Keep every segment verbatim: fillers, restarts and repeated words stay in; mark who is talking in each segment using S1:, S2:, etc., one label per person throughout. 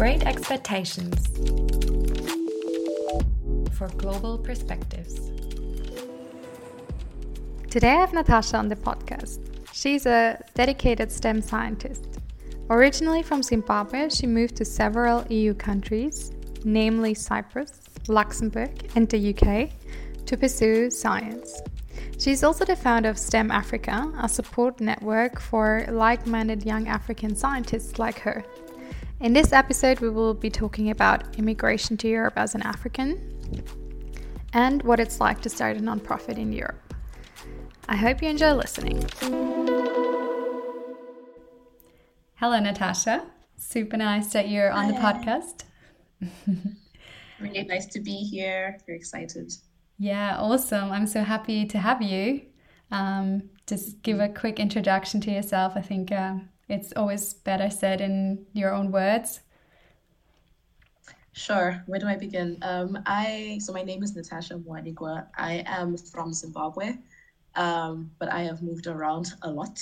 S1: Great Expectations for Global Perspectives.
S2: Today I have Natasha on the podcast. She's a dedicated STEM scientist. Originally from Zimbabwe, she moved to several E U countries, namely Cyprus, Luxembourg and the U K, to pursue science. She's also the founder of STEM Africa, a support network for like-minded young African scientists like her. In this episode, we will be talking about immigration to Europe as an African and what it's like to start a nonprofit in Europe. I hope you enjoy listening. Hello, Natasha. Super nice that you're on the
S3: Hi.
S2: podcast.
S3: Really nice to be here. Very excited.
S2: Yeah, awesome. I'm so happy to have you. Um, just give a quick introduction to yourself. I think uh, it's always better said in your own words.
S3: Sure. Where do I begin? Um, I so my name is Natasha Mwanigwa. I am from Zimbabwe, um, but I have moved around a lot.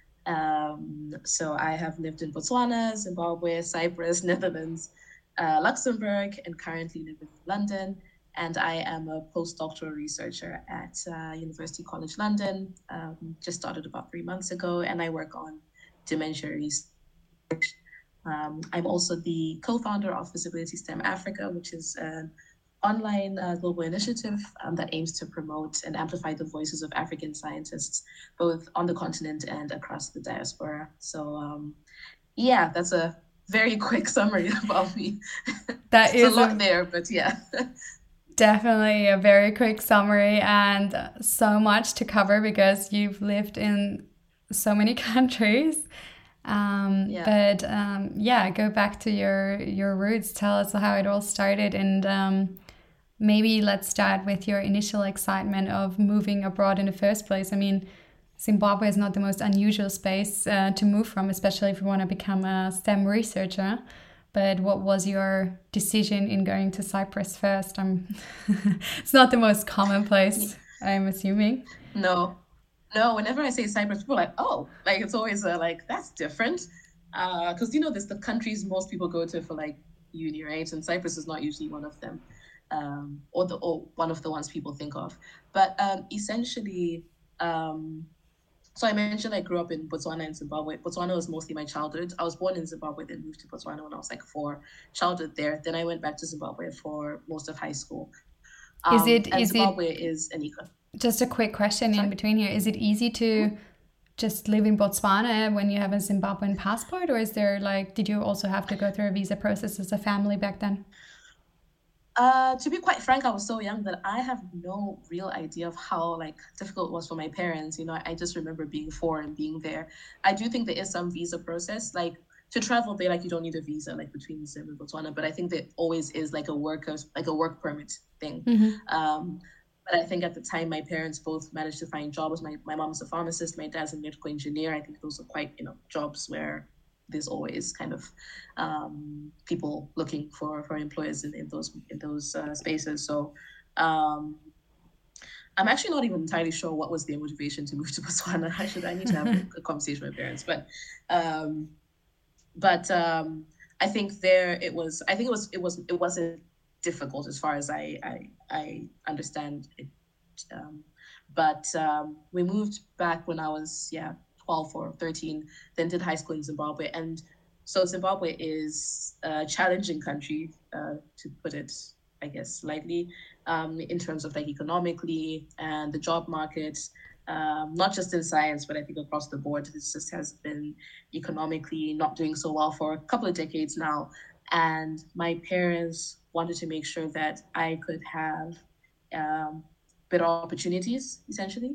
S3: Um, so I have lived in Botswana, Zimbabwe, Cyprus, Netherlands, uh, Luxembourg, and currently live in London. And I am a postdoctoral researcher at uh, University College London. Um, just started about three months ago, and I work on dementia research. Um, I'm also the co-founder of Visibility STEM Africa, which is an online uh, global initiative um, that aims to promote and amplify the voices of African scientists, both on the continent and across the diaspora. So um, yeah, that's a very quick summary about me.
S2: That
S3: It's
S2: is
S3: a lot
S2: a-
S3: there, but yeah.
S2: Definitely a very quick summary and so much to cover because you've lived in so many countries. Um,
S3: Yeah.
S2: But um, yeah, go back to your your roots. Tell us how it all started, and um, maybe let's start with your initial excitement of moving abroad in the first place. I mean, Zimbabwe is not the most unusual space uh, to move from, especially if you want to become a STEM researcher. But what was your decision in going to Cyprus first? Um, it's not the most common place, I'm assuming.
S3: No, no. Whenever I say Cyprus, people are like, oh, like it's always uh, like that's different, because you know this the countries most people go to for like uni, right? And Cyprus is not usually one of them, um, or the or one of the ones people think of. But um, essentially, um, so I mentioned I grew up in Botswana and Zimbabwe. Botswana was mostly my childhood. I was born in Zimbabwe, then moved to Botswana when I was like four. Childhood there. Then I went back to Zimbabwe for most of high school.
S2: Is
S3: Um,
S2: it
S3: and
S2: is it
S3: Zimbabwe is an eco.
S2: just a quick question in
S3: Sorry?
S2: between here? Is it easy to just live in Botswana when you have a Zimbabwean passport, or is there like did you also have to go through a visa process as a family back then?
S3: Uh, to be quite frank, I was so young that I have no real idea of how like difficult it was for my parents. You know, I just remember being four and being there. I do think there is some visa process, like to travel there, like you don't need a visa, like between Zim and Botswana. But I think there always is like a work like a work permit thing.
S2: Mm-hmm.
S3: Um, but I think at the time my parents both managed to find jobs. My my mom's a pharmacist, my dad's a medical engineer. I think those are quite you know jobs where there's always kind of um, people looking for, for employers in, in those in those uh, spaces. So um, I'm actually not even entirely sure what was their motivation to move to Botswana. I should I need to have a, a conversation with my parents. But um, but um, I think there it was. I think it was it was it wasn't difficult as far as I I, I understand it. Um, but um, we moved back when I was yeah. twelve or thirteen, then did high school in Zimbabwe. And so Zimbabwe is a challenging country, uh, to put it, I guess, lightly, um, in terms of like economically and the job market, um, not just in science, but I think across the board, this just has been economically not doing so well for a couple of decades now. And my parents wanted to make sure that I could have um, better opportunities, essentially.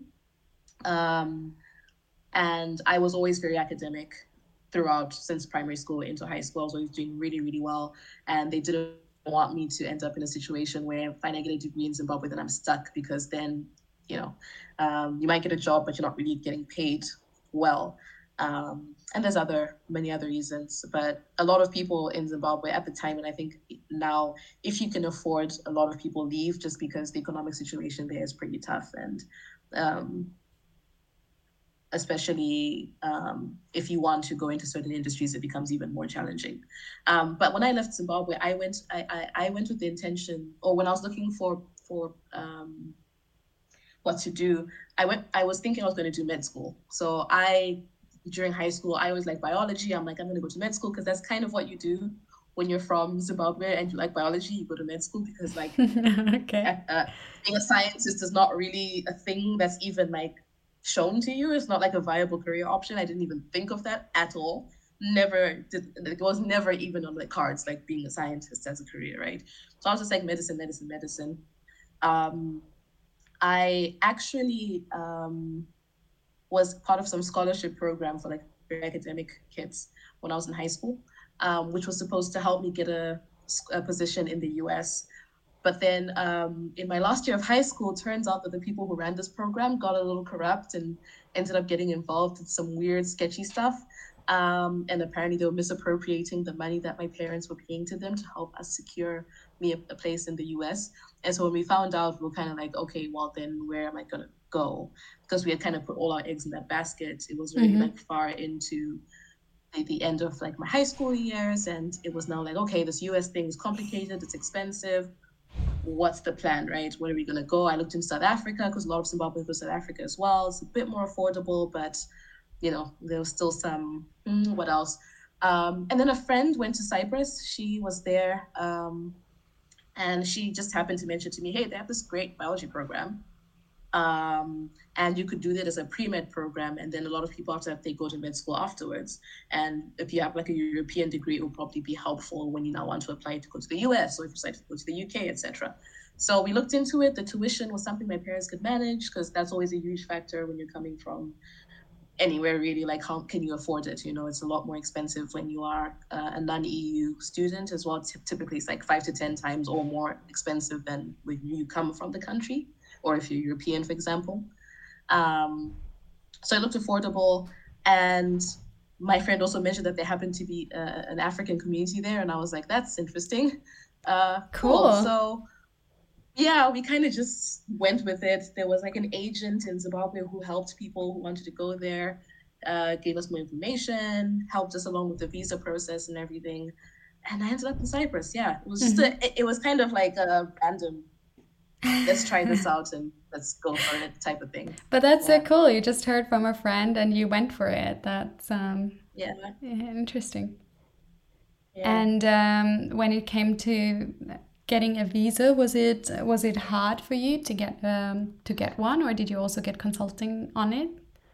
S3: Um, and I was always very academic throughout, since primary school into high school. I was always doing really, really well. And they didn't want me to end up in a situation where if I get a degree in Zimbabwe, then I'm stuck, because then, you know, um, you might get a job, but you're not really getting paid well. Um, and there's other, many other reasons. But a lot of people in Zimbabwe at the time, and I think now, if you can afford, a lot of people leave just because the economic situation there is pretty tough. And um, especially um, if you want to go into certain industries, it becomes even more challenging. Um, but when I left Zimbabwe, I went I, I, I went with the intention, or when I was looking for for um, what to do, I went I was thinking I was going to do med school. So I during high school, I was like biology. I'm like, I'm going to go to med school because that's kind of what you do when you're from Zimbabwe and you like biology, you go to med school because like
S2: Okay.
S3: uh, being a scientist is not really a thing that's even like shown to you. It's not like a viable career option. I didn't even think of that at all. Never did. It was never even on the cards, like being a scientist as a career, right? So I was just like medicine, medicine, medicine. Um, I actually um, was part of some scholarship program for like academic kids when I was in high school, um, which was supposed to help me get a, a position in the U S. But then um, in my last year of high school, it turns out that the people who ran this program got a little corrupt and ended up getting involved in some weird, sketchy stuff. Um, and apparently they were misappropriating the money that my parents were paying to them to help us secure me a, a place in the U S. And so when we found out, we were kind of like, okay, well then where am I gonna go? Because we had kind of put all our eggs in that basket. It was already mm-hmm. like far into the, the end of like my high school years, and it was now like, okay, this U S thing is complicated, it's expensive. What's the plan, right? Where are we gonna go? I looked in South Africa because a lot of Zimbabweans go to South Africa as well. It's a bit more affordable, but you know, there was still some, mm, what else? Um, and then a friend went to Cyprus. She was there, um, and she just happened to mention to me, hey, they have this great biology program. Um, and you could do that as a pre-med program. And then a lot of people after that, they go to med school afterwards. And if you have like a European degree, it will probably be helpful when you now want to apply to go to the U S or if you decide to go to the U K, et cetera. So we looked into it. The tuition was something my parents could manage because that's always a huge factor when you're coming from anywhere really, like how can you afford it? You know, it's a lot more expensive when you are uh, a non-E U student as well. T- typically it's like five to ten times or more expensive than when you come from the country, or if you're European, for example. Um, so it looked affordable. And my friend also mentioned that there happened to be uh, an African community there. And I was like, that's interesting. Uh, cool. cool. So yeah, we kind of just went with it. There was like an agent in Zimbabwe who helped people who wanted to go there, uh, gave us more information, helped us along with the visa process and everything. And I ended up in Cyprus. Yeah, it was just mm-hmm. a, it, it was kind of like a random, let's try this out and let's go for it type of thing.
S2: But that's yeah. so cool. You just heard from a friend and you went for it. That's um,
S3: yeah.
S2: interesting.
S3: Yeah.
S2: And um, when it came to getting a visa, was it was it hard for you to get um, to get one, or did you also get consulting on it?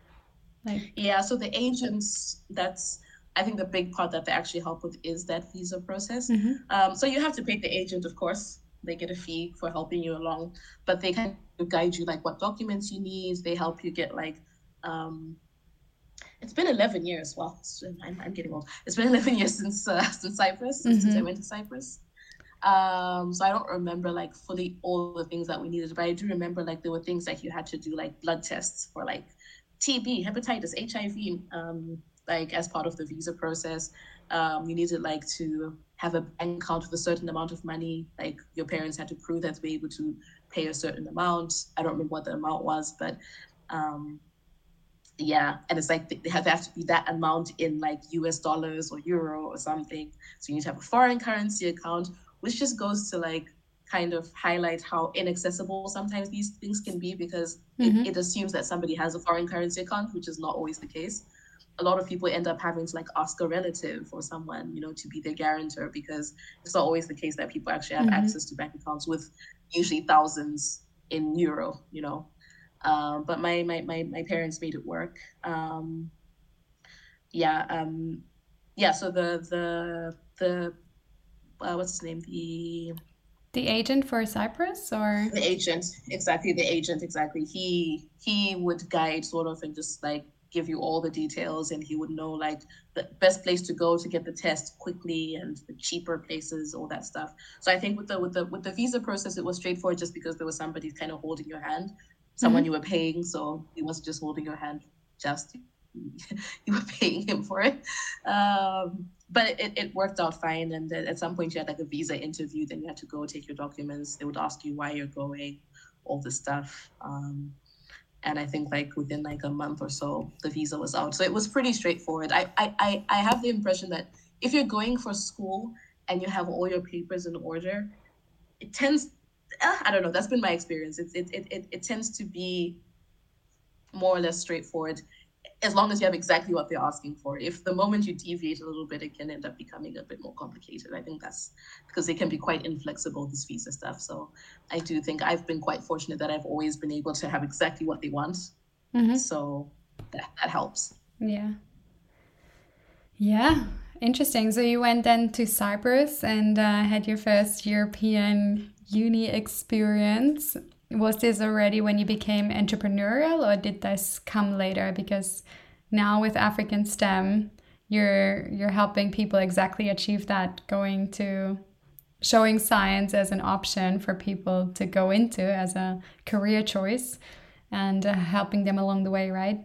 S3: Like yeah, so the agents, that's I think the big part that they actually help with is that visa process. Mm-hmm. Um, so you have to pay the agent, of course. They get a fee for helping you along, but they kind of guide you like what documents you need. They help you get like, um, it's been eleven years. Well, I'm, I'm getting old. It's been eleven years since uh, since Cyprus, mm-hmm. since I went to Cyprus. Um, so I don't remember like fully all the things that we needed, but I do remember like there were things like you had to do like blood tests for like T B, hepatitis, H I V, um, like as part of the visa process. Um, you needed like to have a bank account with a certain amount of money. Like your parents had to prove that to be able to pay a certain amount. I don't remember what the amount was, but um, yeah. And it's like they have, they have to be that amount in like U S dollars or euro or something. So you need to have a foreign currency account, which just goes to like kind of highlight how inaccessible sometimes these things can be, because mm-hmm. it, it assumes that somebody has a foreign currency account, which is not always the case. A lot of people end up having to like ask a relative or someone, you know, to be their guarantor, because it's not always the case that people actually have mm-hmm. access to bank accounts with usually thousands in euro, you know. Um, but my, my my my parents made it work. Um, yeah, um, yeah. So the the the uh, what's his name? The
S2: the agent for Cyprus, or
S3: the agent, exactly. The agent, exactly. He he would guide sort of and just like give you all the details, and he would know like the best place to go to get the test quickly and the cheaper places, all that stuff. So I think with the with the with the visa process, it was straightforward just because there was somebody kind of holding your hand, someone mm-hmm. you were paying. So he wasn't just holding your hand, just you were paying him for it. Um, but it, it worked out fine. And at some point you had like a visa interview, then you had to go take your documents. They would ask you why you're going, all this stuff. Um, And I think like within like a month or so, the visa was out. So it was pretty straightforward. I, I, I, I have the impression that if you're going for school and you have all your papers in order, it tends, uh, I don't know, that's been my experience. It, it, it, it, it tends to be more or less straightforward as long as you have exactly what they're asking for. If the moment you deviate a little bit, it can end up becoming a bit more complicated. I think that's because they can be quite inflexible, this visa stuff. So I do think I've been quite fortunate that I've always been able to have exactly what they want. Mm-hmm. So that, that helps.
S2: Yeah. Yeah. Interesting. So you went then to Cyprus and uh, had your first European uni experience. Was this already when you became entrepreneurial, or did this come later? Because now with African STEM, you're you're helping people exactly achieve that, going to showing science as an option for people to go into as a career choice, and uh, helping them along the way, right?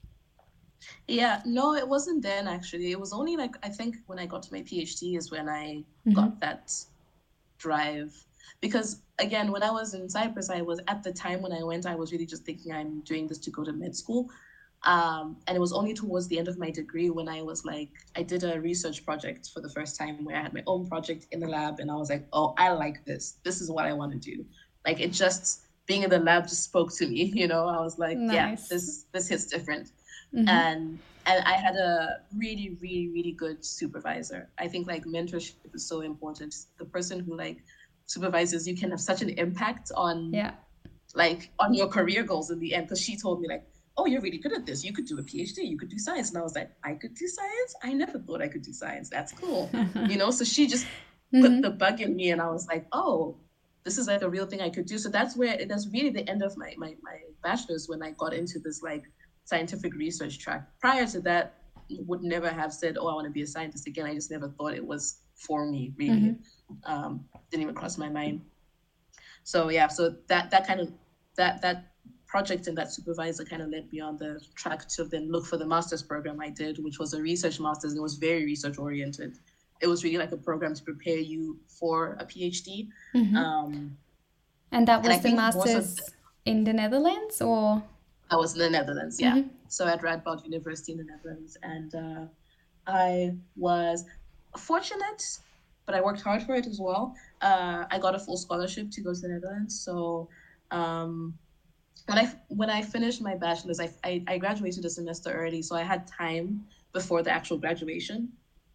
S3: Yeah, no, it wasn't then actually. It was only like, I think when I got to my PhD is when I mm-hmm. got that drive. Because again, when I was in Cyprus, I was at the time when I went, I was really just thinking I'm doing this to go to med school. Um, and it was only towards the end of my degree when I was like, I did a research project for the first time where I had my own project in the lab. And I was like, oh, I like this. This is what I want to do. Like it just, being in the lab just spoke to me, you know, I was like, nice. yeah, this, this hits different. Mm-hmm. And and I had a really, really, really good supervisor. I think like mentorship is so important. The person who like supervises you can have such an impact on yeah. like on your career goals in the end. Because she told me like, oh, you're really good at this. You could do a PhD. You could do science. And I was like, I could do science? I never thought I could do science. That's cool. You know, so she just mm-hmm. put the bug in me and I was like, oh, this is like a real thing I could do. So that's where, that's really the end of my, my, my bachelor's when I got into this like scientific research track. Prior to that, would never have said, oh, I want to be a scientist again. I just never thought it was for me, really. Mm-hmm. Um, didn't even cross my mind. So yeah, so that that kind of, that that project and that supervisor kind of led me on the track to then look for the master's program I did, which was a research master's, and it was very research oriented. It was really like a program to prepare you for a PhD.
S2: Mm-hmm.
S3: Um,
S2: and that was and the master's the, in the Netherlands, or?
S3: I was in the Netherlands, yeah.
S2: Mm-hmm.
S3: So at Radboud University in the Netherlands. And uh, I was fortunate, but I worked hard for it as well. Uh, I got a full scholarship to go to the Netherlands. So um, when I when I finished my bachelor's, I, I, I graduated a semester early. So I had time before the actual graduation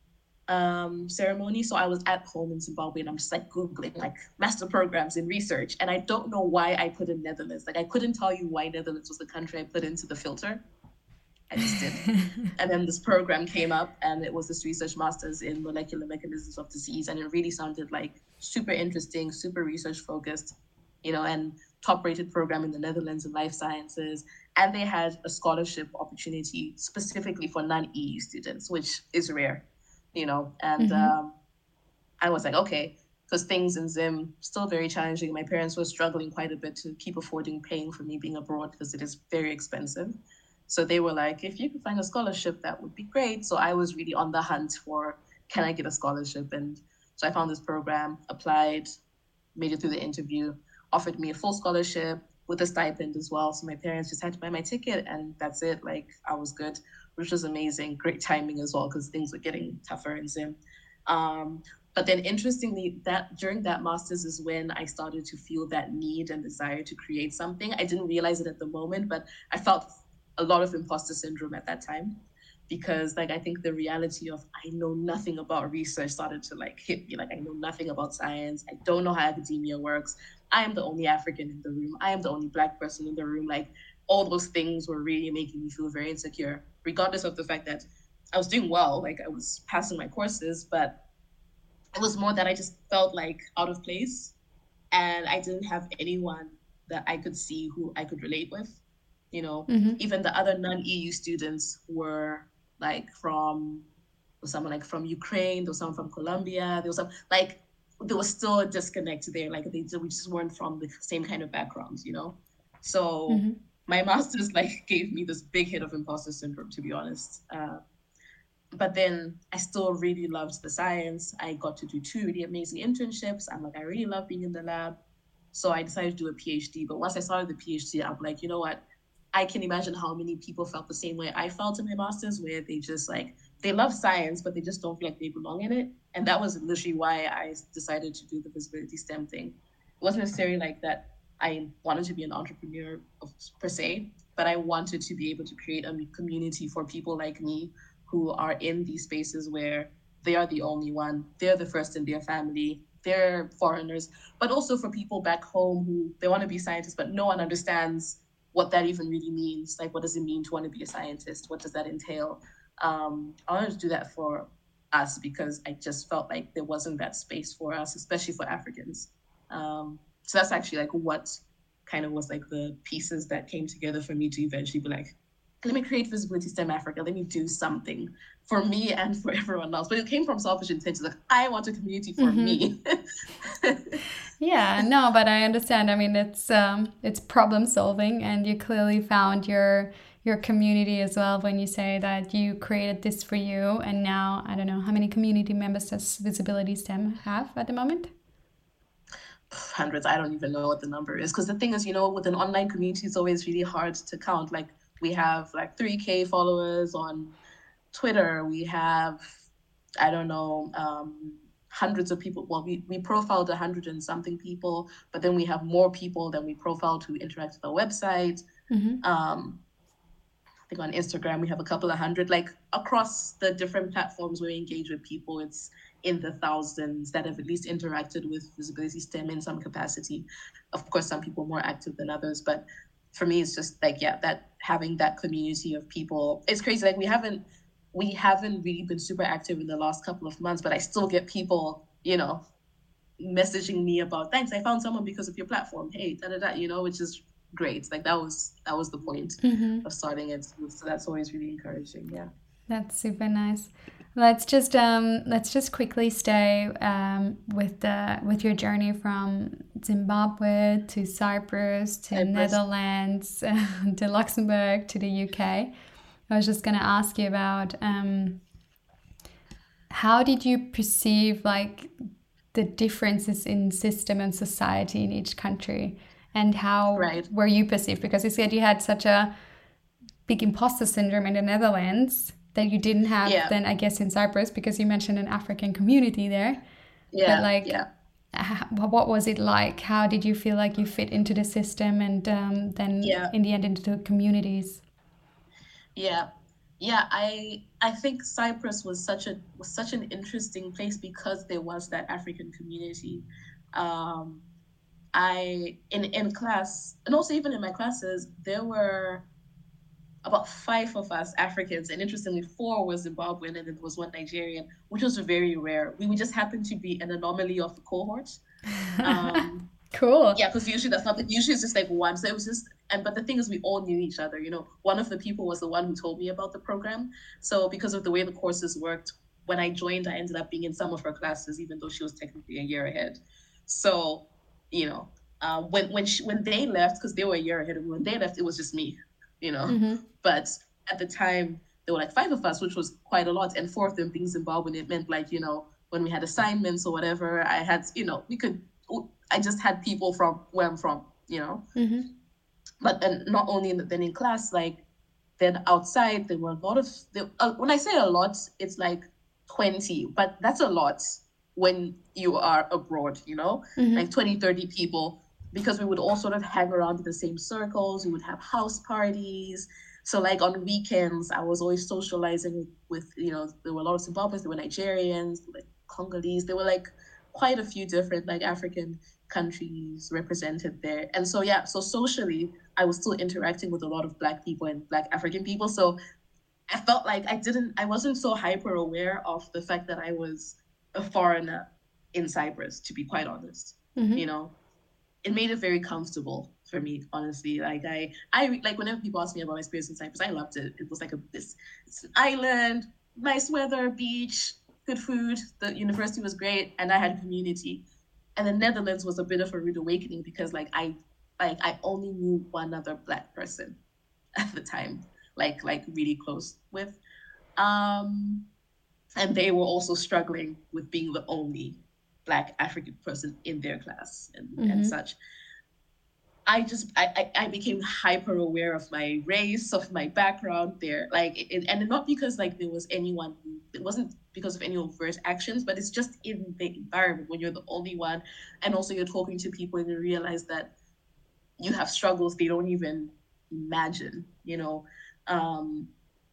S3: um, ceremony. So I was at home in Zimbabwe and I'm just like Googling like master programs in research. And I don't know why I put in Netherlands. Like I couldn't tell you why Netherlands was the country I put into the filter. I just did. And then this program came up and it was this research master's in molecular mechanisms of disease. And it really sounded like super interesting, super research focused, you know, and top rated program in the Netherlands in life sciences. And they had a scholarship opportunity specifically for non-E U students, which is rare, you know, and mm-hmm. um, I was like, okay, because things in Zim still very challenging. My parents were struggling quite a bit to keep affording paying for me being abroad because it is very expensive. So they were like, if you could find a scholarship, that would be great. So I was really on the hunt for, can I get a scholarship? And so I found this program, applied, made it through the interview, offered me a full scholarship with a stipend as well. So my parents just had to buy my ticket and that's it. Like I was good, which was amazing. Great timing as well, because things were getting tougher in Zim. Um, but then interestingly, that during that master's is when I started to feel that need and desire to create something. I didn't realize it at the moment, but I felt a lot of imposter syndrome at that time, because like I think the reality of I know nothing about research started to like hit me. Like I know nothing about science. I don't know how academia works. I am the only African in the room. I am the only Black person in the room. Like all those things were really making me feel very insecure, regardless of the fact that I was doing well. Like I was passing my courses, but it was more that I just felt like out of place and I didn't have anyone that I could see who I could relate with. You know, mm-hmm. even the other non-E U students were like from, there was someone like from Ukraine, there was someone from Colombia, there was some, like, there was still a disconnect there. Like they we just weren't from the same kind of backgrounds, you know? So mm-hmm. my master's like gave me this big hit of imposter syndrome, to be honest. Uh, but then I still really loved the science. I got to do two really amazing internships. I'm like, I really love being in the lab. So I decided to do a PhD. But once I started the PhD, I'm like, you know what? I can imagine how many people felt the same way I felt in my master's, where they just like, they love science, but they just don't feel like they belong in it. And that was literally why I decided to do the visibility STEM thing. It wasn't necessarily like that I wanted to be an entrepreneur of, per se, but I wanted to be able to create a community for people like me who are in these spaces where they are the only one, they're the first in their family, they're foreigners, but also for people back home who they want to be scientists, but no one understands what that even really means. Like, what does it mean to want to be a scientist? What does that entail? Um, I wanted to do that for us because I just felt like there wasn't that space for us, especially for Africans. Um, so that's actually like what kind of was like the pieces that came together for me to eventually be like, let me create Visibility STEM Africa. Let me do something for me and for everyone else. But it came from selfish intentions. Like, I want a community for
S2: Mm-hmm.
S3: me.
S2: Yeah, no, but I understand. I mean, it's um, it's problem solving, and you clearly found your your community as well when you say that you created this for you. And now, I don't know, how many community members does Visibility STEM have at the moment?
S3: Hundreds. I don't even know what the number is. Because the thing is, you know, with an online community, it's always really hard to count. Like, we have like three K followers on Twitter. We have, I don't know, um, hundreds of people. Well, we, we profiled a hundred and something people, but then we have more people than we profiled who interact with our website.
S2: Mm-hmm.
S3: Um, I think on Instagram, we have a couple of hundred. Like, across the different platforms where we engage with people, it's in the thousands that have at least interacted with Visibility STEM in some capacity. Of course, some people more active than others, but for me, it's just like, yeah, that having that community of people, it's crazy. Like, we haven't, we haven't really been super active in the last couple of months, but I still get people, you know, messaging me about, thanks, I found someone because of your platform. Hey, da da da, you know, which is great. Like, that was that was the point
S2: Mm-hmm.
S3: of starting it. So that's always really encouraging. Yeah.
S2: That's super nice. Let's just um, let's just quickly stay um, with the with your journey from Zimbabwe to Cyprus to
S3: Cyprus.
S2: Netherlands to Luxembourg to the U K. I was just going to ask you about um, how did you perceive like the differences in system and society in each country, and how
S3: Right.
S2: were you perceived? Because you said you had such a big imposter syndrome in the Netherlands that you didn't have
S3: Yeah.
S2: then, I guess, in Cyprus, because you mentioned an African community there.
S3: Yeah.
S2: But like,
S3: yeah.
S2: h- what was it like? How did you feel like you fit into the system, and um, then
S3: Yeah.
S2: in the end into the communities?
S3: Yeah. Yeah, I I think Cyprus was such a was such an interesting place because there was that African community. Um, I in in class, and also even in my classes, there were about five of us Africans, and interestingly, four was Zimbabwean, and there was one Nigerian, which was very rare. We would just happen to be an anomaly of the cohort. Um,
S2: Cool.
S3: yeah, because usually that's not the, usually it's just like one. So it was just, and but the thing is, we all knew each other. You know, one of the people was the one who told me about the program. So because of the way the courses worked, when I joined, I ended up being in some of her classes, even though she was technically a year ahead. So, you know, uh, when when she, when they left, because they were a year ahead of me, when they left, it was just me. You know,
S2: Mm-hmm.
S3: but at the time there were like five of us, which was quite a lot, and four of them being Zimbabwean. It meant like, you know, when we had assignments or whatever, I had, you know, we could. I just had people from where I'm from, you know.
S2: Mm-hmm.
S3: But and not only in the, then in class, like then outside there were a lot of. There, uh, when I say a lot, it's like twenty, but that's a lot when you are abroad, you know,
S2: Mm-hmm.
S3: like twenty, thirty people, because we would all sort of hang around in the same circles. We would have house parties. So like on weekends, I was always socializing with, you know, there were a lot of Zimbabweans, there were Nigerians, like Congolese, there were like quite a few different like African countries represented there. And so, yeah, so socially, I was still interacting with a lot of Black people and Black African people. So I felt like I didn't, I wasn't so hyper aware of the fact that I was a foreigner in Cyprus, to be quite honest.
S2: Mm-hmm.
S3: You know, it made it very comfortable for me, honestly. Like I, I like whenever people ask me about my experience in Cyprus, I loved it. It was like a this, it's an island, nice weather, beach, good food. The university was great, and I had community. And the Netherlands was a bit of a rude awakening because like I, like I only knew one other Black person at the time, like like really close with, um, and they were also struggling with being the only Black African person in their class and,
S2: Mm-hmm.
S3: and such. I just I, I I became hyper aware of my race, of my background there, like it, and not because like there was anyone who, it wasn't because of any overt actions, but it's just in the environment when you're the only one, and also you're talking to people and you realize that you have struggles they don't even imagine, you know. Um,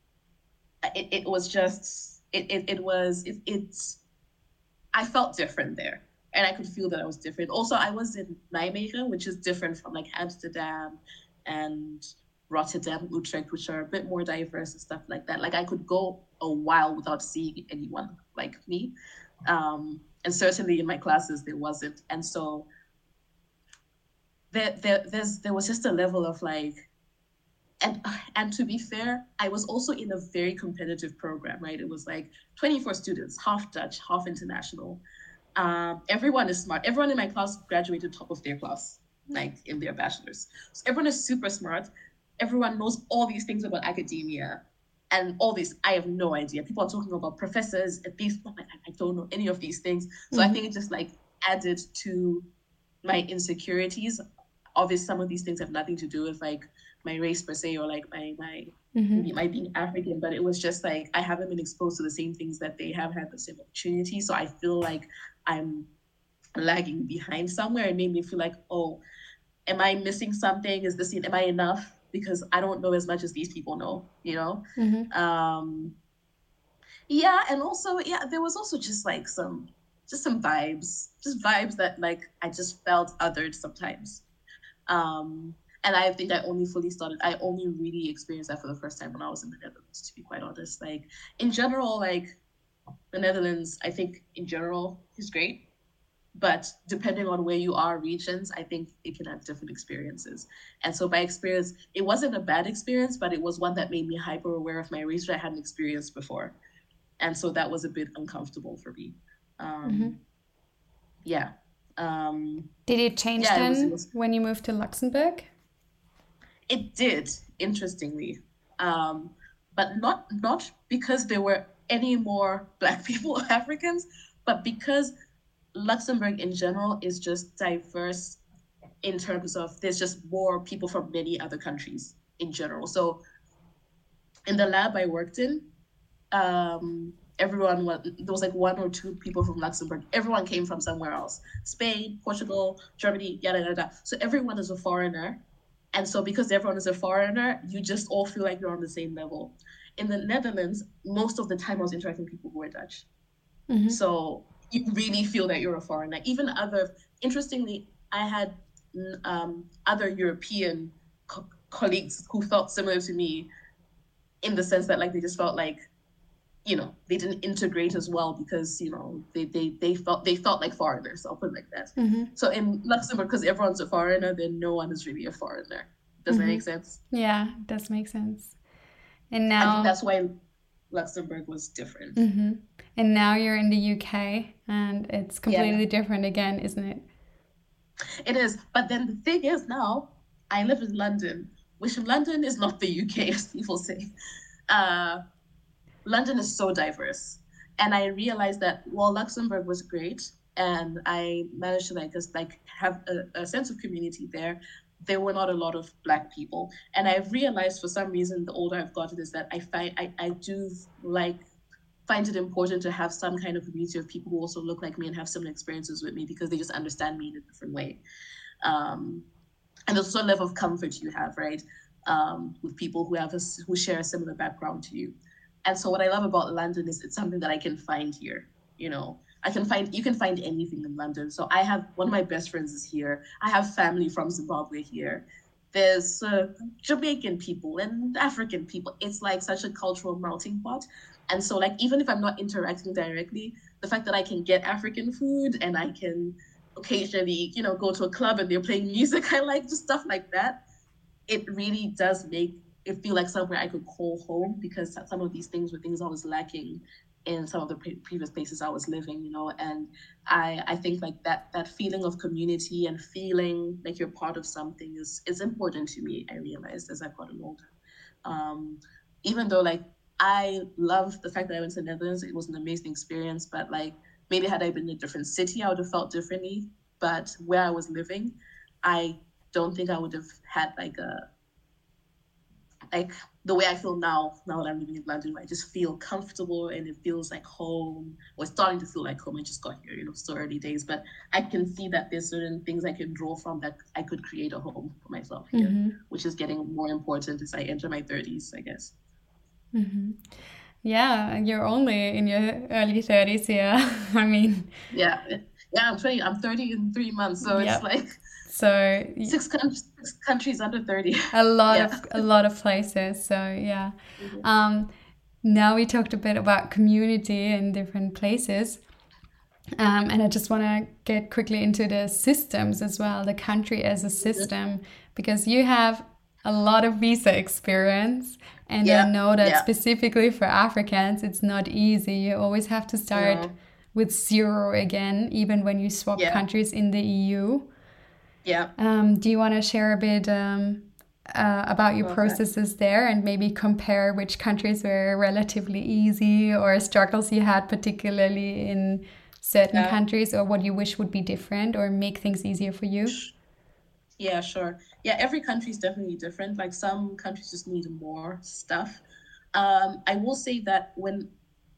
S3: it, it was just it it, it was it, it's I felt different there. And I could feel that I was different. Also, I was in Nijmegen, which is different from like Amsterdam and Rotterdam, Utrecht, which are a bit more diverse and stuff like that. Like I could go a while without seeing anyone like me. Um, and certainly in my classes, there wasn't. And so there, there, there's, there was just a level of like, and and to be fair, I was also in a very competitive program, right? It was like twenty-four students, half Dutch, half international. Um, everyone is smart. Everyone in my class graduated top of their class, like in their bachelor's. So everyone is super smart. Everyone knows all these things about academia and all this. I have no idea. People are talking about professors at these. I, I don't know any of these things. So mm-hmm. I think it just like added to my insecurities. Obviously, some of these things have nothing to do with like my race per se or like my my mm-hmm. my being African, but it was just like I haven't been exposed to the same things that they have had the same opportunity. So I feel like I'm lagging behind somewhere. It made me feel like, oh, am I missing something? Is this, am I enough? Because I don't know as much as these people know, you know? Mm-hmm. Um, yeah, and also, yeah, there was also just like some, just some vibes, just vibes that like I just felt othered sometimes. Um, and I think I only fully started, I only really experienced that for the first time when I was in the Netherlands, to be quite honest. Like in general, like the Netherlands, I think in general is great, but depending on where you are, regions, I think it can have different experiences. And so by experience, it wasn't a bad experience, but it was one that made me hyper aware of my race that I hadn't experienced before. And so that was a bit uncomfortable for me. Um, mm-hmm. Yeah. Um,
S2: did it change yeah, then it was, it was, when you moved to Luxembourg?
S3: It did, interestingly. Um, but not not because there were any more Black people or Africans, but because Luxembourg in general is just diverse in terms of there's just more people from many other countries in general. So in the lab I worked in, um, everyone was, there was like one or two people from Luxembourg. Everyone came from somewhere else. Spain, Portugal, Germany, yada, yada, yada. So everyone is a foreigner. And so because everyone is a foreigner, you just all feel like you're on the same level. In the Netherlands, most of the time I was interacting with people who were Dutch. Mm-hmm. So you really feel that you're a foreigner. Even other, interestingly, I had um, other European co- colleagues who felt similar to me in the sense that like they just felt like, you know, they didn't integrate as well because, you know, they they they felt they felt like foreigners. I'll put it like that. Mm-hmm. So in Luxembourg, because everyone's a foreigner, then no one is really a foreigner. Does mm-hmm. that make sense?
S2: Yeah, it does make sense. And now
S3: I think that's why Luxembourg was different.
S2: Mm-hmm. And now you're in the U K, and it's completely yeah. different again, isn't it?
S3: It is. But then the thing is, now I live in London, which London is not the U K, as people say. Uh, London is so diverse. And I realized that while Luxembourg was great and I managed to like just like have a, a sense of community there, there were not a lot of Black people. And I've realized for some reason, the older I've gotten, is that I find I, I do like find it important to have some kind of community of people who also look like me and have similar experiences with me because they just understand me in a different way. Um, and there's also a level of comfort you have, right? Um, with people who have a, who share a similar background to you. And so what I love about London is it's something that I can find here. You know, I can find, you can find anything in London. So I have, one of my best friends is here. I have family from Zimbabwe here. There's uh, Jamaican people and African people. It's like such a cultural melting pot. And so like, even if I'm not interacting directly, the fact that I can get African food and I can occasionally, you know, go to a club and they're playing music I like, just stuff like that, it really does make it feel like somewhere I could call home, because some of these things were things I was lacking in some of the pre- previous places I was living, you know. And I, I think like that that feeling of community and feeling like you're part of something is is important to me. I realized as I've gotten older. Um, even though like I love the fact that I went to the Netherlands, it was an amazing experience. But like maybe had I been in a different city, I would have felt differently. But where I was living, I don't think I would have had like a like the way I feel now, now that I'm living in London, where I just feel comfortable and it feels like home, or it's starting to feel like home. I just got here, you know, still early days, but I can see that there's certain things I can draw from that I could create a home for myself here, mm-hmm. which is getting more important as I enter my thirties, I guess.
S2: Mm-hmm. Yeah, you're only in your early thirties, yeah. I mean,
S3: yeah, yeah, I'm twenty, I'm thirty in three months, so yep. It's like
S2: so
S3: six, con- six countries under thirty.
S2: A lot yeah. of a lot of places. So yeah. Mm-hmm. Um, now we talked a bit about community in different places, um, and I just want to get quickly into the systems as well, the country as a system, mm-hmm. because you have a lot of visa experience, and yeah. I know that yeah. specifically for Africans, it's not easy. You always have to start no. with zero again, even when you swap yeah. countries in the E U.
S3: Yeah.
S2: Um, do you want to share a bit um, uh, about your okay. processes there, and maybe compare which countries were relatively easy or struggles you had particularly in certain yeah. countries, or what you wish would be different or make things easier for you?
S3: Yeah, sure. Yeah, every country is definitely different. Like some countries just need more stuff. Um, I will say that when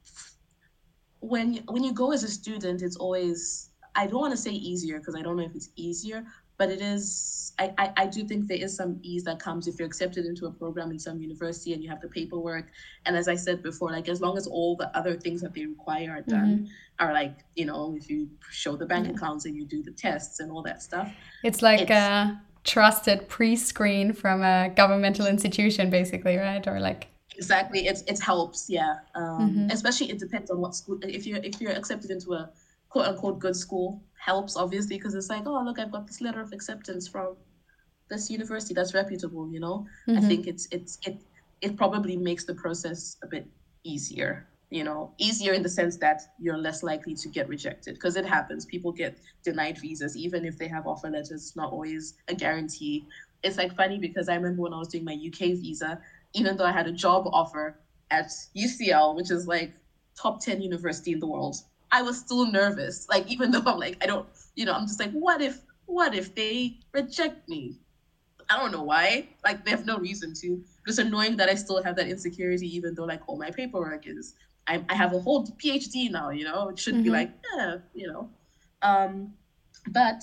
S3: when when you go as a student, it's always, I don't want to say easier because I don't know if it's easier, but it is, I, I, I do think there is some ease that comes if you're accepted into a program in some university and you have the paperwork. And as I said before, like as long as all the other things that they require are done, mm-hmm. are like, you know, if you show the bank yeah. accounts and you do the tests and all that stuff.
S2: It's like it's, a trusted pre-screen from a governmental institution, basically, right? Or like...
S3: Exactly. It's, it helps, yeah. Um, mm-hmm. Especially it depends on what school, if you're, if you're accepted into a quote unquote good school, helps obviously, because it's like, oh look, I've got this letter of acceptance from this university that's reputable, you know. Mm-hmm. I think it's it's it it probably makes the process a bit easier, you know, easier in the sense that you're less likely to get rejected, because it happens. People get denied visas even if they have offer letters. It's not always a guarantee. It's like funny because I remember when I was doing my U K visa, even though I had a job offer at U C L, which is like top ten university in the world, I was still nervous. Like, even though I'm like, I don't, you know, I'm just like, what if, what if they reject me? I don't know why. Like, they have no reason to. It's annoying that I still have that insecurity, even though like all my paperwork is, I, I have a whole PhD now, you know, it should mm-hmm. be like, yeah, you know. Um, but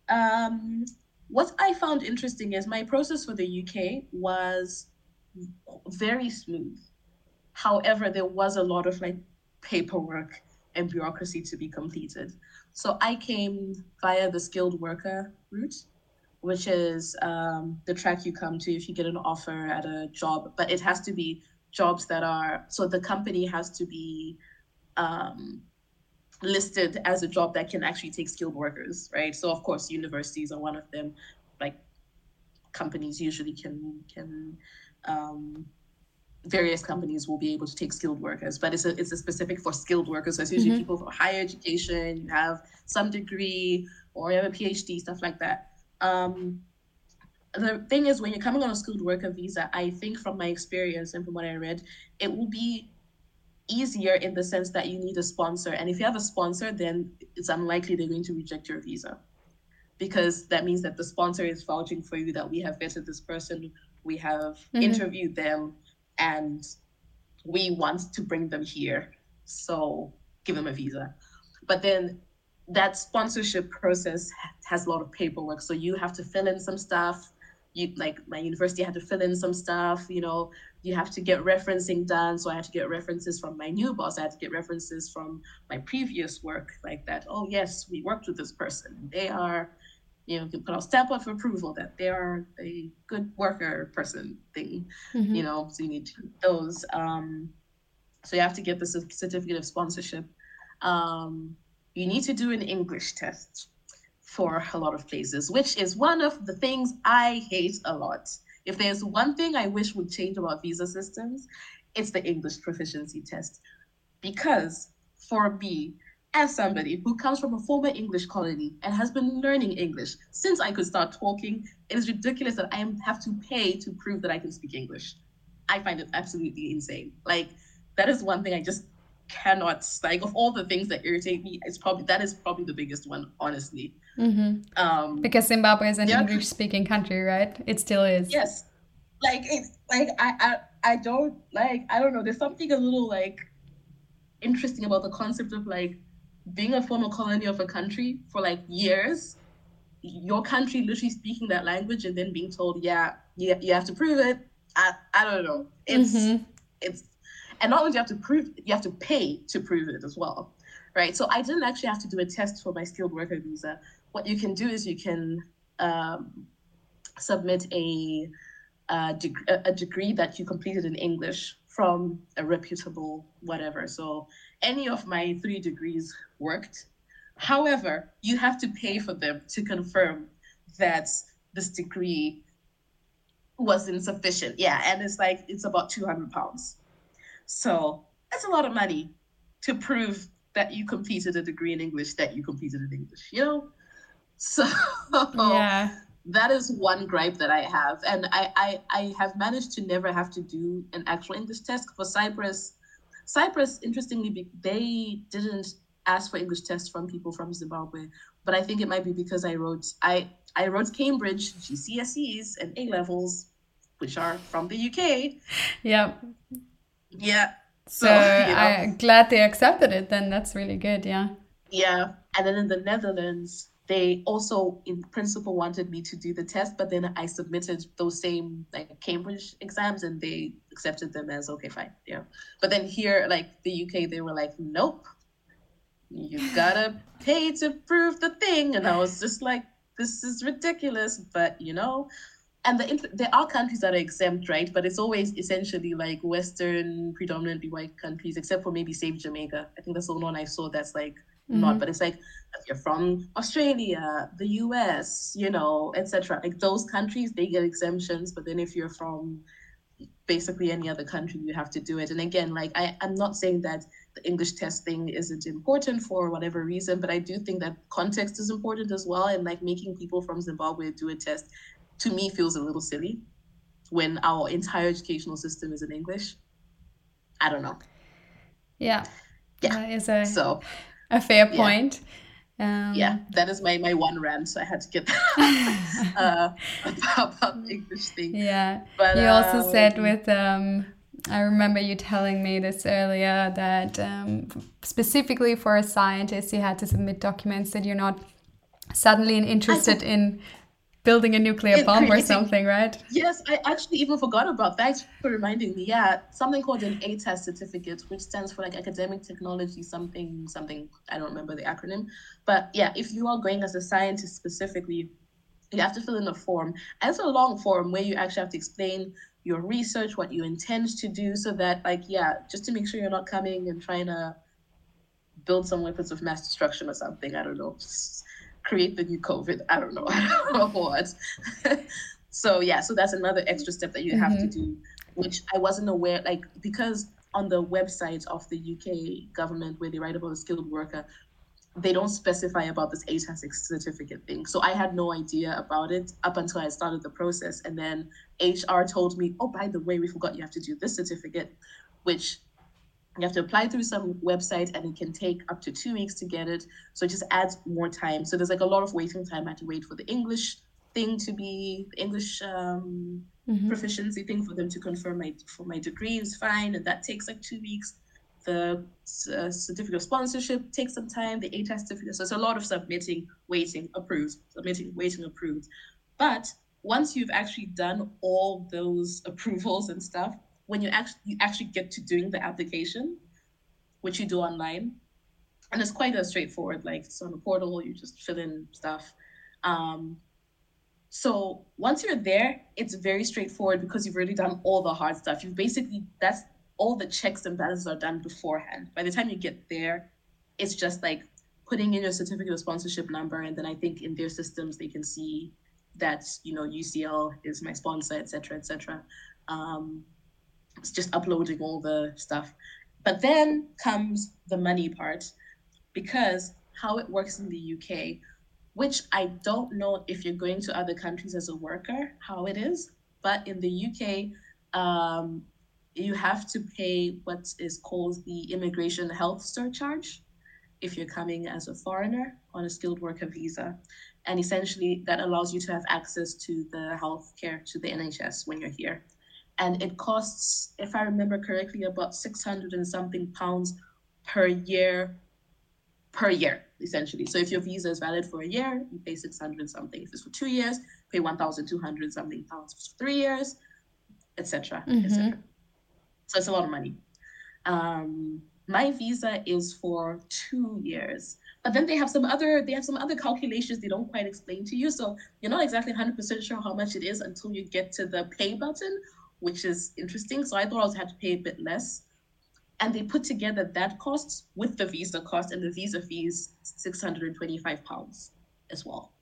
S3: um, what I found interesting is my process for the U K was very smooth. However, there was a lot of like paperwork and bureaucracy to be completed. So I came via the skilled worker route, which is um, the track you come to if you get an offer at a job, but it has to be jobs that are, so the company has to be um, listed as a job that can actually take skilled workers, right? So of course, universities are one of them. Like companies usually can, can um, various companies will be able to take skilled workers, but it's a it's a specific for skilled workers. So it's usually mm-hmm. people for higher education, you have some degree or you have a PhD, stuff like that. Um, the thing is, when you're coming on a skilled worker visa, I think from my experience and from what I read, it will be easier in the sense that you need a sponsor. And if you have a sponsor, then it's unlikely they're going to reject your visa, because that means that the sponsor is vouching for you, that we have vetted this person, we have mm-hmm. interviewed them, and we want to bring them here, so give them a visa. But then that sponsorship process has a lot of paperwork, so you have to fill in some stuff. You like my university had to fill in some stuff, you know, you have to get referencing done. So I had to get references from my new boss, I had to get references from my previous work, like that, oh yes, we worked with this person, they are, you know, you can put a stamp of approval that they are a good worker person thing, mm-hmm. you know, so you need those. Um, so you have to get the certificate of sponsorship. Um, you need to do an English test for a lot of places, which is one of the things I hate a lot. If there's one thing I wish would change about visa systems, it's the English proficiency test. Because for me, as somebody who comes from a former English colony and has been learning English since I could start talking, it is ridiculous that I have to pay to prove that I can speak English. I find it absolutely insane. Like, that is one thing I just cannot, like, of all the things that irritate me, it's probably that is probably the biggest one, honestly.
S2: Mm-hmm.
S3: Um,
S2: because Zimbabwe is an
S3: there are-
S2: English-speaking country, right? It still is.
S3: yes, like it's like I, I I don't like I don't know. There's something a little like interesting about the concept of like being a former colony of a country for like years, your country literally speaking that language, and then being told, yeah, you, you have to prove it. I I don't know. It's
S2: Mm-hmm.
S3: it's and not only do you have to prove, you have to pay to prove it as well, right? So I didn't actually have to do a test for my skilled worker visa. What you can do is you can um, submit a a, deg- a degree that you completed in English from a reputable whatever. So any of my three degrees worked. However, you have to pay for them to confirm that this degree was insufficient. Yeah, and it's like it's about two hundred pounds. So that's a lot of money to prove that you completed a degree in English, that you completed in English, you know? So
S2: Yeah.
S3: that is one gripe that I have. And I, I, I have managed to never have to do an actual English test. For Cyprus, Cyprus, interestingly, be- they didn't ask for English tests from people from Zimbabwe. But I think it might be because I wrote I, I wrote Cambridge G C S Es and A levels, which are from the U K.
S2: Yeah.
S3: Yeah.
S2: So,
S3: So, you know.
S2: I'm glad they accepted it then. That's really good, yeah.
S3: Yeah. And then in the Netherlands, they also in principle wanted me to do the test, but then I submitted those same like Cambridge exams and they accepted them as okay, fine. Yeah. But then here, like the U K, they were like, nope, you gotta pay to prove the thing. And I was just like, this is ridiculous. But you know, and the there are countries that are exempt, right? But it's always essentially like Western, predominantly white countries, except for maybe Save Jamaica. I think that's the only one I saw that's like not. But it's like if you're from Australia, the U S, you know, et cetera. Like those countries, they get exemptions. But then if you're from basically any other country, you have to do it. And again, like I, I'm not saying that the English test thing isn't important for whatever reason, but I do think that context is important as well. And like making people from Zimbabwe do a test, to me, feels a little silly when our entire educational system is in English. I don't know.
S2: Yeah.
S3: Yeah.
S2: That is a,
S3: So,
S2: a fair
S3: yeah.
S2: point. Um,
S3: yeah, that is my, my one rant. So I had to get that uh, about, about the English thing.
S2: Yeah.
S3: But
S2: you also
S3: um,
S2: said with, um, I remember you telling me this earlier that um, specifically for a scientist, you had to submit documents that you're not suddenly interested in building a nuclear
S3: It
S2: bomb or
S3: creating-
S2: something, right?
S3: Yes, I actually even forgot about that. Thanks for reminding me. Yeah, something called an A T A S certificate, which stands for like academic technology something, something. I don't remember the acronym. But yeah, if you are going as a scientist specifically, you have to fill in a form. And it's a long form where you actually have to explain your research, what you intend to do, so that like, yeah, just to make sure you're not coming and trying to build some weapons of mass destruction or something. I don't know. Create the new COVID. I don't know. I don't know what. So yeah, so that's another extra step that you have
S2: Mm-hmm.
S3: to do, which I wasn't aware, like, because on the website of the U K government where they write about a skilled worker, they don't specify about this A T A S certificate thing. So I had no idea about it up until I started the process. And then H R told me, oh, by the way, we forgot you have to do this certificate, which you have to apply through some website and it can take up to two weeks to get it. So it just adds more time. So there's like a lot of waiting time. I had to wait for the English thing to be, the English um,
S2: Mm-hmm.
S3: proficiency thing for them to confirm my for my degree is fine. And that takes like two weeks. The uh, certificate of sponsorship takes some time, the A T A S certificate. So it's a lot of submitting, waiting, approved, submitting, waiting, approved. But once you've actually done all those approvals and stuff, when you actually you actually get to doing the application, which you do online, and it's quite a straightforward, like it's on a portal, you just fill in stuff. Um, so once you're there, it's very straightforward because you've already done all the hard stuff. You've basically, that's all the checks and balances are done beforehand. By the time you get there, it's just like putting in your certificate of sponsorship number, and then I think in their systems they can see that, you know, U C L is my sponsor, et cetera, et cetera. Um, it's just uploading all the stuff. But then comes the money part, because how it works in the U K, which I don't know if you're going to other countries as a worker, how it is, but in the U K, um, you have to pay what is called the immigration health surcharge if you're coming as a foreigner on a skilled worker visa. And essentially that allows you to have access to the health care, to the N H S when you're here. And it costs, if I remember correctly, about six hundred and something pounds per year, per year, essentially. So if your visa is valid for a year, you pay six hundred and something. If it's for two years, pay one thousand two hundred something pounds for three years, et cetera,
S2: Mhm.
S3: et cetera. So it's a lot of money. Um, my visa is for two years, but then they have some other they have some other calculations they don't quite explain to you. So you're not exactly one hundred percent sure how much it is until you get to the pay button, which is interesting. So I thought I was had to pay a bit less. And they put together that cost with the visa cost, and the visa fee is six hundred twenty-five pounds as well.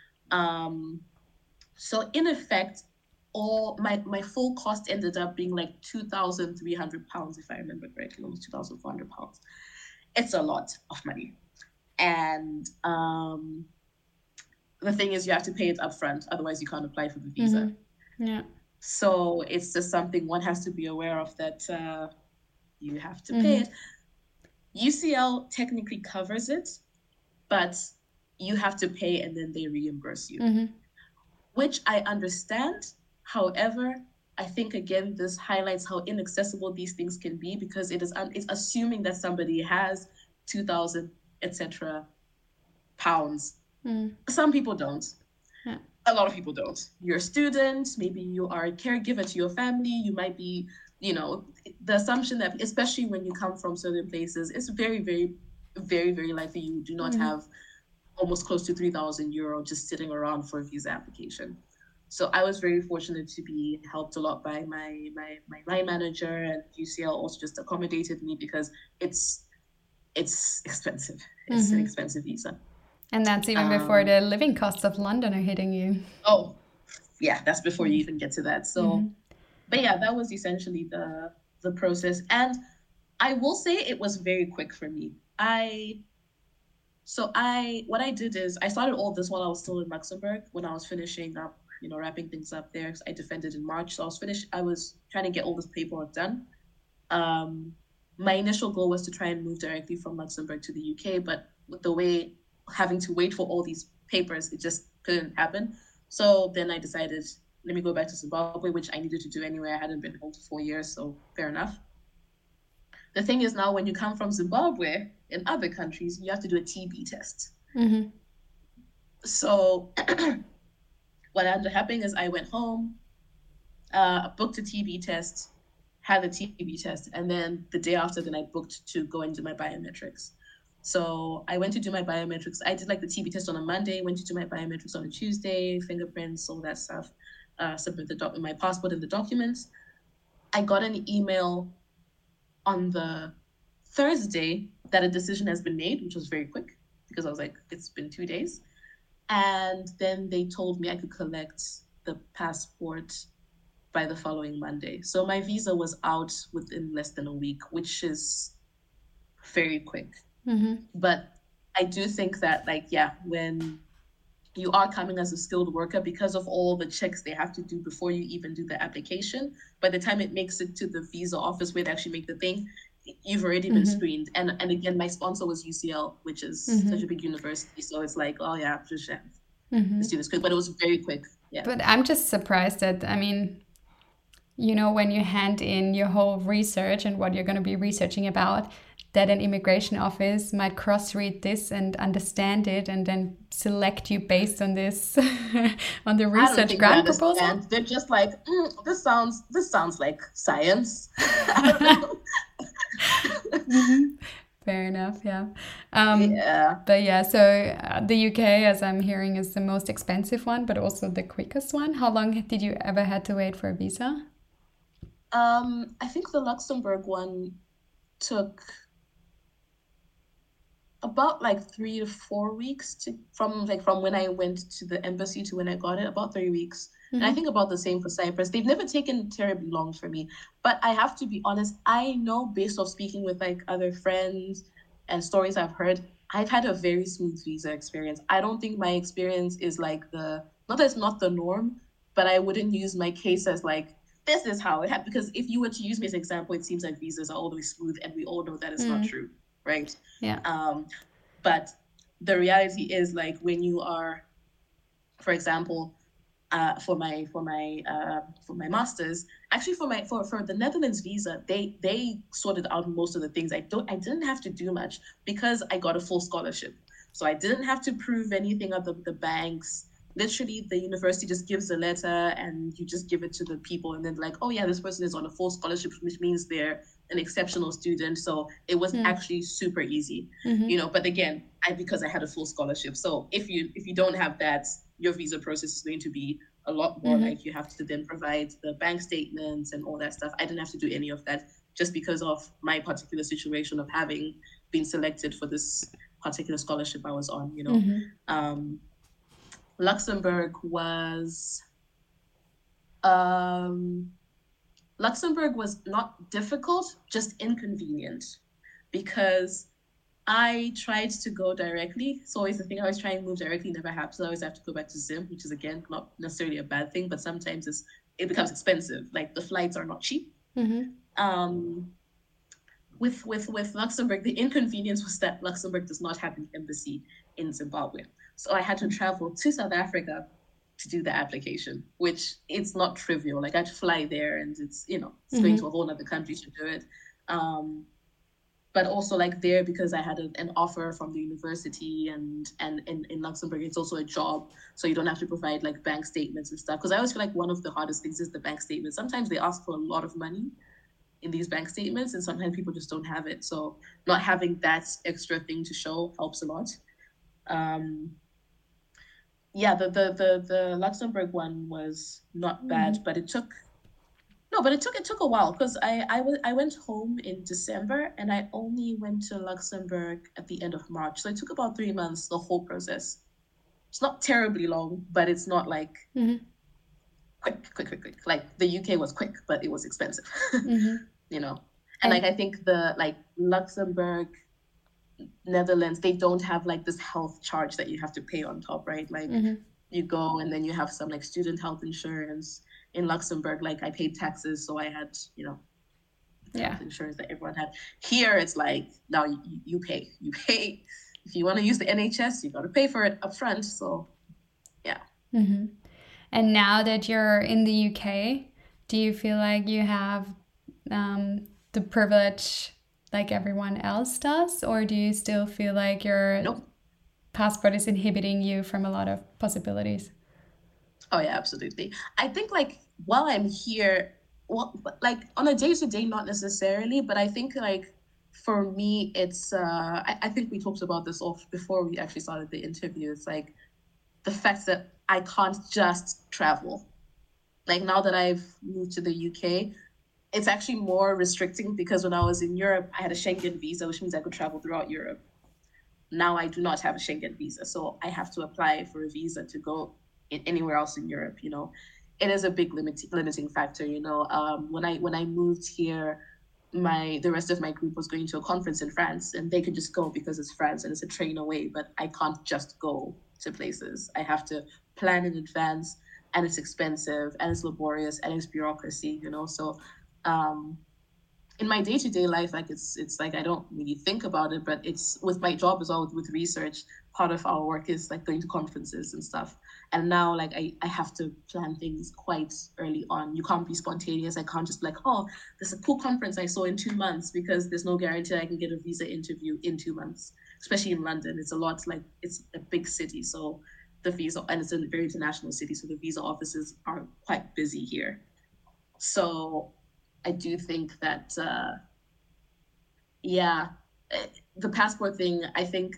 S3: Um, so in effect, all my, my full cost ended up being like two thousand three hundred pounds, if I remember correctly, almost two thousand four hundred pounds. It's a lot of money. And um, the thing is, you have to pay it upfront, otherwise you can't apply for the visa.
S2: Mm-hmm. Yeah.
S3: So it's just something one has to be aware of, that uh, you have to
S2: Mm-hmm.
S3: pay it. U C L technically covers it, but you have to pay and then they reimburse you,
S2: Mm-hmm.
S3: which I understand. However, I think, again, this highlights how inaccessible these things can be, because it is un- it's assuming that somebody has two thousand, et cetera pounds.
S2: Mm.
S3: Some people don't.
S2: Yeah.
S3: A lot of people don't. You're a student, maybe you are a caregiver to your family, you might be, you know, the assumption that, especially when you come from certain places, it's very, very, very, very likely you do not
S2: Mhm.
S3: have almost close to three thousand euro just sitting around for a visa application. So I was very fortunate to be helped a lot by my my my line manager, and U C L also just accommodated me, because it's it's expensive. It's an
S2: Mhm.
S3: expensive visa.
S2: And that's even before
S3: Um,
S2: the living costs of London are hitting you.
S3: Oh, yeah, that's before you even get to that. So,
S2: Mhm.
S3: but yeah, that was essentially the the process. And I will say it was very quick for me. I so I what I did is I started all this while I was still in Luxembourg, when I was finishing up, you know, wrapping things up there. 'Cause I defended in March, so I was finished. I was trying to get all this paperwork done. Um, my initial goal was to try and move directly from Luxembourg to the U K, but with the way having to wait for all these papers, it just couldn't happen. So then I decided, let me go back to Zimbabwe, which I needed to do anyway. I hadn't been home for four years, so fair enough. The thing is, now when you come from Zimbabwe, in other countries, you have to do a T B test.
S2: Mm-hmm.
S3: So what ended up happening is I went home, uh, booked a T B test, had the T B test, and then the day after, then I booked to go and do my biometrics. So I went to do my biometrics. I did like the T B test on a Monday, went to do my biometrics on a Tuesday, fingerprints, all that stuff, uh, submit the doc- my passport and the documents. I got an email on the Thursday that a decision has been made, which was very quick, because I was like, it's been two days. And then they told me I could collect the passport by the following Monday. So my visa was out within less than a week, which is very quick.
S2: Mm-hmm.
S3: But I do think that, like, yeah, when you are coming as a skilled worker, because of all the checks they have to do before you even do the application, by the time it makes it to the visa office where they actually make the thing, you've already been
S2: Mhm.
S3: screened. And and again, my sponsor was U C L, which is
S2: Mhm.
S3: such a big university. So it's like, oh yeah, just
S2: Mhm.
S3: let's do this quick. But it was very quick. Yeah.
S2: But I'm just surprised that, I mean, you know, when you hand in your whole research and what you're going to be researching about, that an immigration office might cross-read this and understand it and then select you based on this, on the
S3: I don't
S2: research
S3: think they
S2: grant proposal.
S3: understand. They're just like, mm, this sounds this sounds like science. I don't know.
S2: Mhm. Fair enough, yeah. Um,
S3: Yeah.
S2: But yeah, so uh, the U K, as I'm hearing, is the most expensive one, but also the quickest one. How long did you ever had to wait for a visa?
S3: Um, I think the Luxembourg one took about like three to four weeks to from like from when I went to the embassy to when I got it, about three weeks. And I think about the same for Cyprus. They've never taken terribly long for me. But I have to be honest, I know based off speaking with like other friends and stories I've heard, I've had a very smooth visa experience. I don't think my experience is like the, not that it's not the norm, but I wouldn't use my case as like this is how it happened. Because if you were to use me as an example, it seems like visas are always smooth, and we all know that is mm. not true, right?
S2: Yeah.
S3: Um, but the reality is, like, when you are, for example, uh, for my for my uh, for my masters, actually for my for, for the Netherlands visa, they they sorted out most of the things. I don't I didn't have to do much because I got a full scholarship, so I didn't have to prove anything of the, the banks. Literally, the university just gives a letter and you just give it to the people, and then like, oh yeah, this person is on a full scholarship, which means they're an exceptional student. So it was mm. actually super easy, mm-hmm. you know. But again, I because I had a full scholarship. So if you if you don't have that, your visa process is going to be a lot more mm-hmm. like you have to then provide the bank statements and all that stuff. I didn't have to do any of that just because of my particular situation of having been selected for this particular scholarship I was on, you know. Mm-hmm. Um, Luxembourg was um, Luxembourg was not difficult, just inconvenient, because I tried to go directly. So always the thing, I was trying to move directly, never happened. So I always have to go back to Zim, which is again not necessarily a bad thing, but sometimes it's it becomes expensive. Like the flights are not cheap. Mm-hmm. Um, with with with Luxembourg, the inconvenience was that Luxembourg does not have an embassy in Zimbabwe. So I had to travel to South Africa to do the application, which it's not trivial. Like I had to fly there, and it's, you know, it's mm-hmm. going to a whole other country to do it. Um, but also like there, because I had a, an offer from the university, and and in, in Luxembourg, it's also a job. So you don't have to provide like bank statements and stuff. Because I always feel like one of the hardest things is the bank statements. Sometimes they ask for a lot of money in these bank statements, and sometimes people just don't have it. So not having that extra thing to show helps a lot. Um, yeah, the, the the the Luxembourg one was not bad, mm-hmm. but it took no, but it took it took a while, because I I, w- I went home in December, and I only went to Luxembourg at the end of March. So it took about three months, the whole process. It's not terribly long, but it's not like mm-hmm. quick, quick, quick, quick. Like the U K was quick, but it was expensive, mm-hmm. you know. And, and like I think the like Luxembourg, Netherlands, they don't have like this health charge that you have to pay on top, right? Like mm-hmm. you go and then you have some like student health insurance. In Luxembourg, like I paid taxes, so I had, you know,
S2: yeah.
S3: health insurance that everyone had. Here it's like, now you, you pay, you pay. If you want to use the N H S, you got to pay for it up front. So yeah.
S2: Mm-hmm. And now that you're in the U K, do you feel like you have um, the privilege like everyone else does, or do you still feel like your
S3: nope.
S2: passport is inhibiting you from a lot of possibilities?
S3: Oh yeah, absolutely. I think like while I'm here, well, like on a day-to-day, not necessarily, but I think like for me, it's, uh, I, I think we talked about this off before we actually started the interview. It's like the fact that I can't just travel. Like now that I've moved to the U K, it's actually more restricting, because when I was in Europe, I had a Schengen visa, which means I could travel throughout Europe. Now I do not have a Schengen visa, so I have to apply for a visa to go in anywhere else in Europe. You know, it is a big limit, limiting factor. You know, um, when I when I moved here, my the rest of my group was going to a conference in France, and they could just go because it's France and it's a train away. But I can't just go to places. I have to plan in advance, and it's expensive, and it's laborious, and it's bureaucracy. You know, so. Um, in my day-to-day life, like it's it's like I don't really think about it, but it's with my job as well, with, with research, part of our work is like going to conferences and stuff. And now like I, I have to plan things quite early on. You can't be spontaneous. I can't just be like, oh, there's a cool conference I saw in two months, because there's no guarantee I can get a visa interview in two months, especially in London. It's a lot, like it's a big city. So the visa, and it's a very international city, so the visa offices are quite busy here. So I do think that, uh, yeah, the passport thing, I think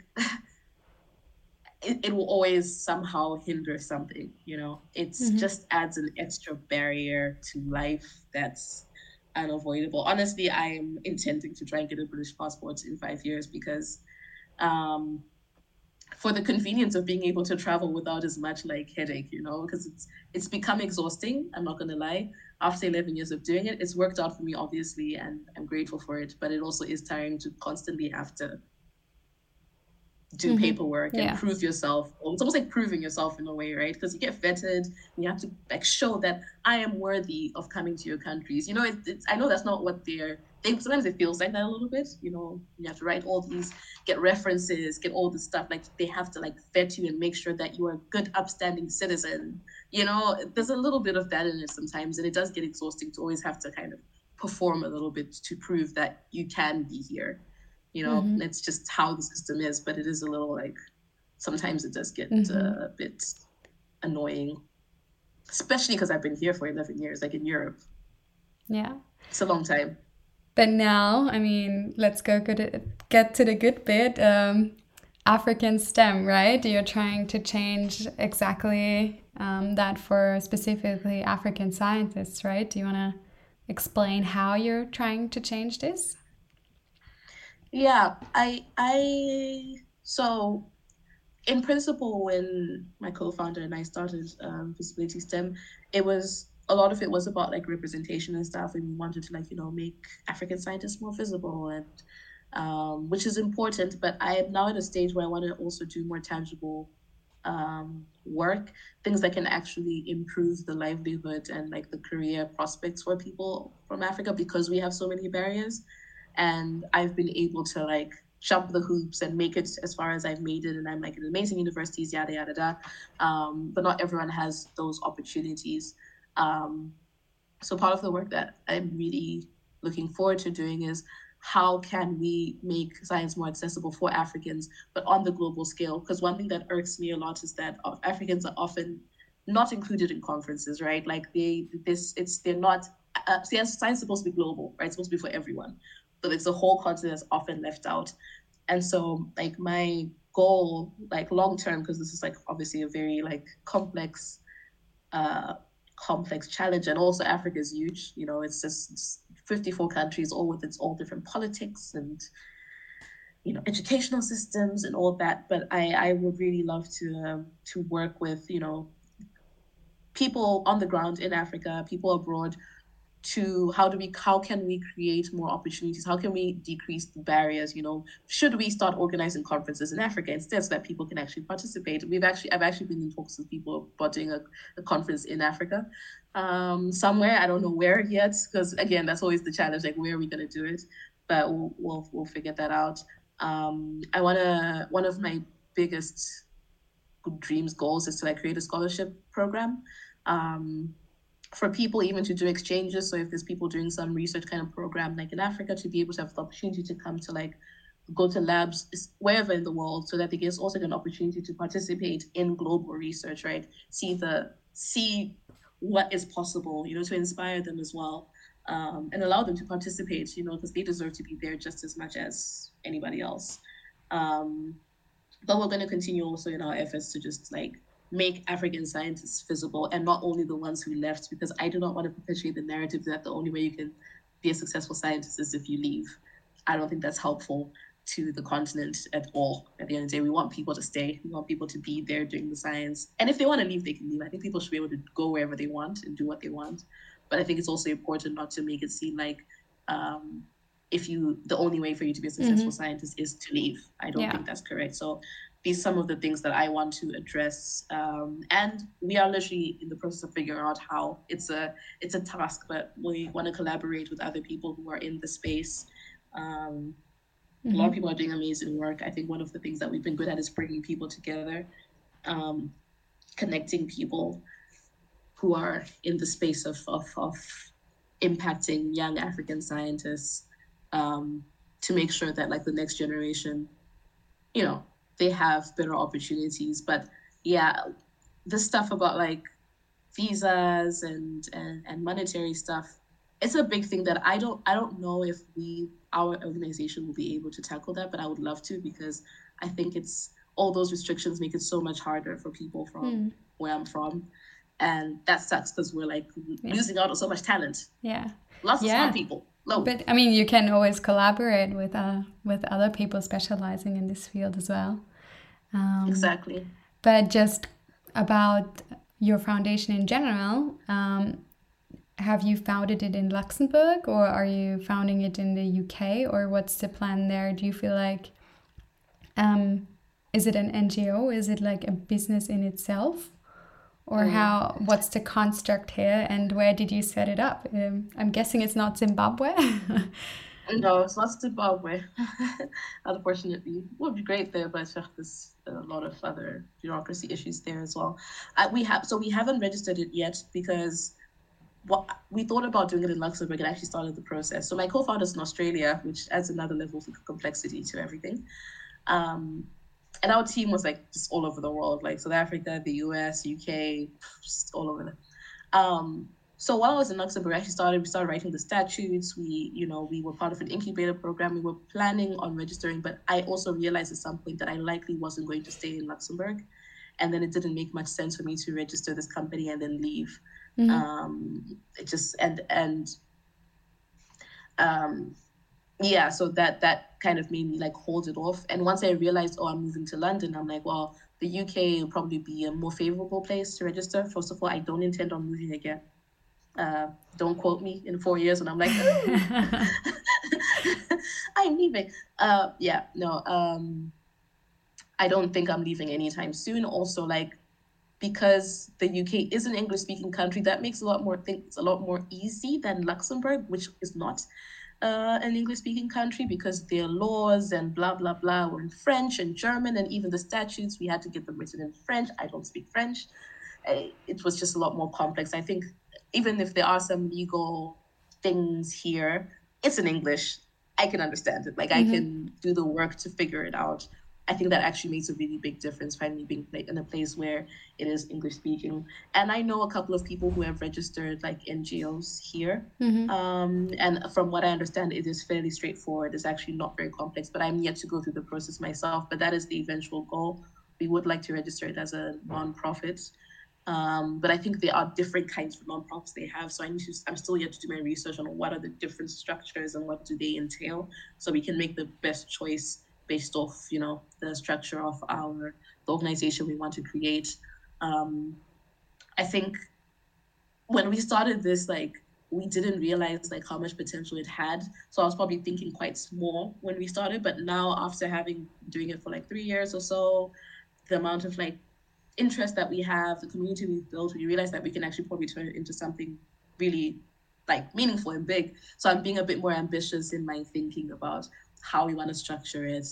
S3: it, it will always somehow hinder something, you know. It's mm-hmm. just adds an extra barrier to life that's unavoidable. Honestly, I am intending to try and get a British passport in five years because um, for the convenience of being able to travel without as much like headache, you know, because it's it's become exhausting. I'm not going to lie. After eleven years of doing it, it's worked out for me, obviously, and I'm grateful for it. But it also is tiring to constantly have to do
S2: Mm-hmm.
S3: paperwork and
S2: Yeah.
S3: prove yourself. It's almost like proving yourself in a way, right? Because you get vetted and you have to like show that I am worthy of coming to your countries. You know, it, it's I know that's not what they're they sometimes it feels like that a little bit, you know. You have to write all these, get references, get all this stuff. Like they have to like vet you and make sure that you are a good, upstanding citizen. You know, there's a little bit of that in it sometimes, and it does get exhausting to always have to kind of perform a little bit to prove that you can be here. You know,
S2: Mm-hmm.
S3: it's just how the system is, but it is a little like, sometimes it does get
S2: Mm-hmm.
S3: uh, a bit annoying, especially because I've been here for eleven years, like in Europe.
S2: Yeah.
S3: It's a long time.
S2: But now, I mean, let's go good, get to the good bit. Um, African STEM, right? You're trying to change exactly um, that for specifically African scientists, right? Do you want to explain how you're trying to change this?
S3: Yeah, I, I, so in principle, when my co-founder and I started um, Visibility STEM, it was, a lot of it was about like representation and stuff, and we wanted to like, you know, make African scientists more visible, and um, which is important. But I am now at a stage where I want to also do more tangible um, work, things that can actually improve the livelihood and like the career prospects for people from Africa, because we have so many barriers. And I've been able to like jump the hoops and make it as far as I've made it, and I'm like in amazing universities, yada yada yada. Um, but not everyone has those opportunities. Um, so part of the work that I'm really looking forward to doing is how can we make science more accessible for Africans, but on the global scale? Because one thing that irks me a lot is that Africans are often not included in conferences, right? Like they, this, it's they're not. Uh, science, science is supposed to be global, right? It's supposed to be for everyone, but it's a whole continent that's often left out. And so, like my goal, like long term, because this is like obviously a very like complex uh, complex challenge, and also Africa is huge. You know, it's just it's fifty-four countries, all with its all different politics and you know educational systems and all that. But I I would really love to um, to work with you know people on the ground in Africa, people abroad, to how do we how can we create more opportunities, how can we decrease the barriers, you know should we start organizing conferences in Africa instead, so that people can actually participate. We've actually I've actually been in talks with people about doing a, a conference in Africa um somewhere. I don't know where yet, because again, that's always the challenge, like where are we going to do it, but we'll we'll, we'll figure that out. um I want to one of my biggest dreams, goals, is to like create a scholarship program um for people even to do exchanges. So if there's people doing some research kind of program like in Africa, to be able to have the opportunity to come to like go to labs wherever in the world, so that they get also get an opportunity to participate in global research, right? See the see what is possible, you know, to inspire them as well, um, and allow them to participate, you know, because they deserve to be there just as much as anybody else. Um, but we're going to continue also in our efforts to just like make African scientists visible, and not only the ones who left, because I do not want to perpetuate the narrative that the only way you can be a successful scientist is if you leave. I don't think that's helpful to the continent at all. At the end of the day, we want people to stay. We want people to be there doing the science. And if they want to leave, they can leave. I think people should be able to go wherever they want and do what they want. But I think it's also important not to make it seem like um, if you, the only way for you to be a successful mm-hmm. scientist is to leave. I don't yeah. think that's correct. So these are some of the things that I want to address. Um, and we are literally in the process of figuring out how. It's a it's a task, but we want to collaborate with other people who are in the space. Um, mm-hmm. A lot of people are doing amazing work. I think one of the things that we've been good at is bringing people together, um, connecting people who are in the space of, of, of impacting young African scientists, um, to make sure that like the next generation, you know, they have better opportunities. But yeah, this stuff about like visas and, and, and monetary stuff, it's a big thing that I don't I don't know if we our organization will be able to tackle that, but I would love to, because I think it's all those restrictions make it so much harder for people from mm. where I'm from. And that sucks, because we're like yeah. losing out on so much talent.
S2: Yeah.
S3: Lots of
S2: yeah.
S3: smart people. Low.
S2: But I mean, you can always collaborate with uh with other people specializing in this field as well. Um,
S3: exactly.
S2: But just about your foundation in general, um, have you founded it in Luxembourg, or are you founding it in the U K, or what's the plan there? Do you feel like um, is it an N G O? Is it like a business in itself? Or how? What's the construct here, and where did you set it up? Um, I'm guessing it's not Zimbabwe.
S3: No, it's not Zimbabwe. Unfortunately, it would be great there, but there's a lot of other bureaucracy issues there as well. Uh, we have so we haven't registered it yet because what we thought about doing it in Luxembourg and actually started the process. So my co-founder's in Australia, which adds another level of complexity to everything. Um, And our team was like just all over the world, like South Africa, the U S, U K, just all over there. Um, so while I was in Luxembourg, I actually started, we started writing the statutes. We, you know, we were part of an incubator program. We were planning on registering, but I also realized at some point that I likely wasn't going to stay in Luxembourg. And then it didn't make much sense for me to register this company and then leave. Mm-hmm. Um, it just, and, and, um, yeah, so that that kind of made me like hold it off. And once I realized, oh, I'm moving to London, I'm like, well, the U K will probably be a more favorable place to register. First of all, I don't intend on moving again. Uh, don't quote me in four years when I'm like, oh, I'm leaving. Uh, yeah, no, um, I don't think I'm leaving anytime soon. Also, like, because the U K is an English-speaking country, that makes a lot more things a lot more easy than Luxembourg, which is not. Uh, an English-speaking country, because their laws and blah, blah, blah were in French and German, and even the statutes, we had to get them written in French. I don't speak French. I, it was just a lot more complex. I think even if there are some legal things here, it's in English. I can understand it. Like, mm-hmm. I can do the work to figure it out. I think that actually makes a really big difference, finally being in a place where it is English speaking. And I know a couple of people who have registered like N G Os here. Mm-hmm. Um, and from what I understand, it is fairly straightforward. It's actually not very complex, but I'm yet to go through the process myself. But that is the eventual goal. We would like to register it as a nonprofit. Um, but I think there are different kinds of nonprofits they have. So I need to, I'm still yet to do my research on what are the different structures and what do they entail, so we can make the best choice based off, you know, the structure of our the organization we want to create. Um, I think when we started this, like, we didn't realize like how much potential it had. So I was probably thinking quite small when we started, but now after having doing it for like three years or so, the amount of like interest that we have, the community we've built, we realize that we can actually probably turn it into something really like meaningful and big. So I'm being a bit more ambitious in my thinking about how we want to structure it.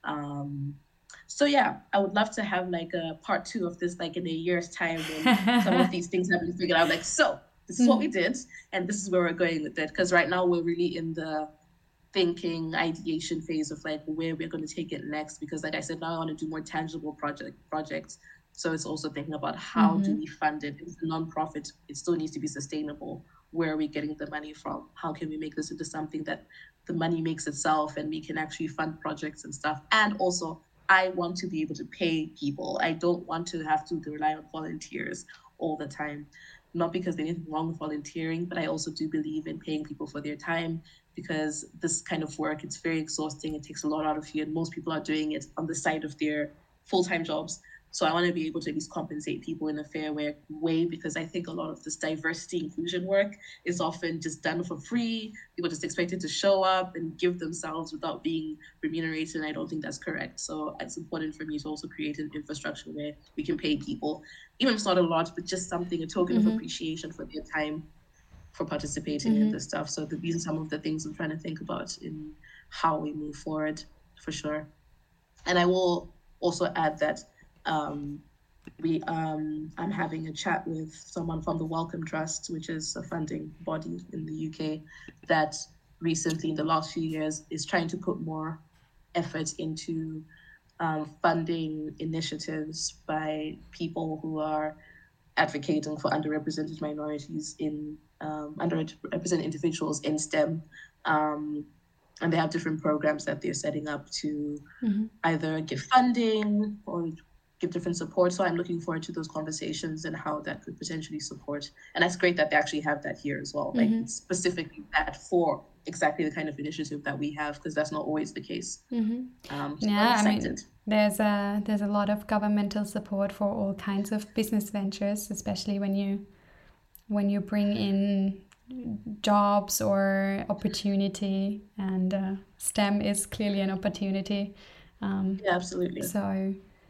S3: Um, so yeah, I would love to have like a part two of this, like in a year's time when some of these things have been figured out, like, so this is what we did and this is where we're going with it. Because right now we're really in the thinking, ideation phase of like where we're going to take it next. Because like I said, now I want to do more tangible project projects. So it's also thinking about how mm-hmm. do we fund it? It's a nonprofit, it still needs to be sustainable. Where are we getting the money from? How can we make this into something that the money makes itself and we can actually fund projects and stuff? And also, I want to be able to pay people. I don't want to have to rely on volunteers all the time. Not because there's anything wrong with volunteering, but I also do believe in paying people for their time, because this kind of work, it's very exhausting. It takes a lot out of you, and most people are doing it on the side of their full-time jobs. So I want to be able to at least compensate people in a fair way, way, because I think a lot of this diversity inclusion work is often just done for free. People just expected to show up and give themselves without being remunerated, and I don't think that's correct. So it's important for me to also create an infrastructure where we can pay people, even if it's not a lot, but just something, a token mm-hmm. of appreciation for their time, for participating mm-hmm. in this stuff. So these are some of the things I'm trying to think about in how we move forward, for sure. And I will also add that Um, we, um, I'm having a chat with someone from the Wellcome Trust, which is a funding body in the U K that recently in the last few years is trying to put more effort into um, funding initiatives by people who are advocating for underrepresented minorities in um, underrepresented individuals in STEM. Um, and they have different programs that they're setting up to mm-hmm. either give funding or give different support. So I'm looking forward to those conversations and how that could potentially support. And that's great that they actually have that here as well. Mm-hmm. Like specifically that for exactly the kind of initiative that we have, because that's not always the case. Mm-hmm. Um, so
S2: yeah, I mean, there's a there's a lot of governmental support for all kinds of business ventures, especially when you when you bring in jobs or opportunity, and uh, STEM is clearly an opportunity.
S3: Um, yeah, absolutely.
S2: So.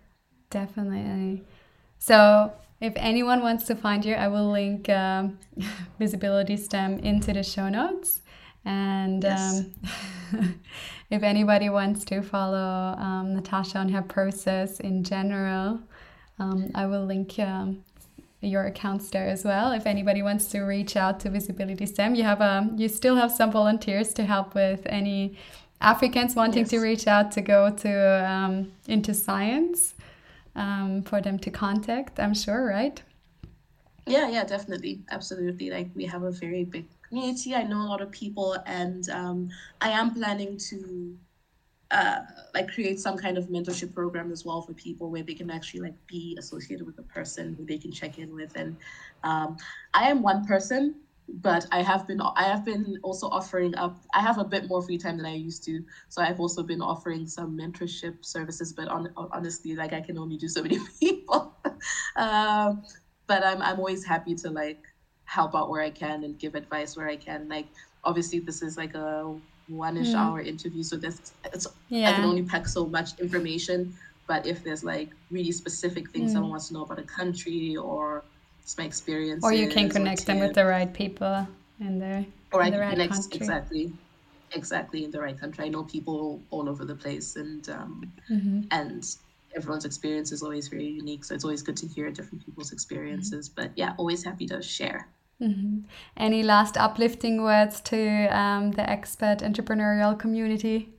S2: Definitely. So if anyone wants to find you, I will link um, Visibility STEM into the show notes. And
S3: Yes.
S2: um, if anybody wants to follow um, Natasha on her process in general, um, I will link um, your accounts there as well. If anybody wants to reach out to Visibility STEM, you have a, you still have some volunteers to help with any Africans wanting
S3: Yes.
S2: to reach out to go to um, into science. Um, for them to contact, I'm sure, right?
S3: Yeah, yeah, definitely. Absolutely. Like we have a very big community. I know a lot of people, and um, I am planning to uh, like create some kind of mentorship program as well for people where they can actually like be associated with a person who they can check in with. And um, I am one person, but I have been I have been also offering up. I have a bit more free time than I used to, so I've also been offering some mentorship services. But on, honestly, like I can only do so many people. um, but I'm I'm always happy to like help out where I can and give advice where I can. Like obviously, this is like a one-ish mm. hour interview, so this it's yeah. I can only pack so much information. But if there's like really specific things mm. someone wants to know about a country or my experience,
S2: or you can connect them with the right people in the
S3: or
S2: in
S3: I
S2: the
S3: can
S2: right
S3: connect
S2: country.
S3: exactly exactly in the right country. I know people all over the place, and um
S2: mm-hmm.
S3: and everyone's experience is always very unique, so it's always good to hear different people's experiences. Mm-hmm. But yeah, always happy to share.
S2: Mm-hmm. Any last uplifting words to um the expat entrepreneurial community?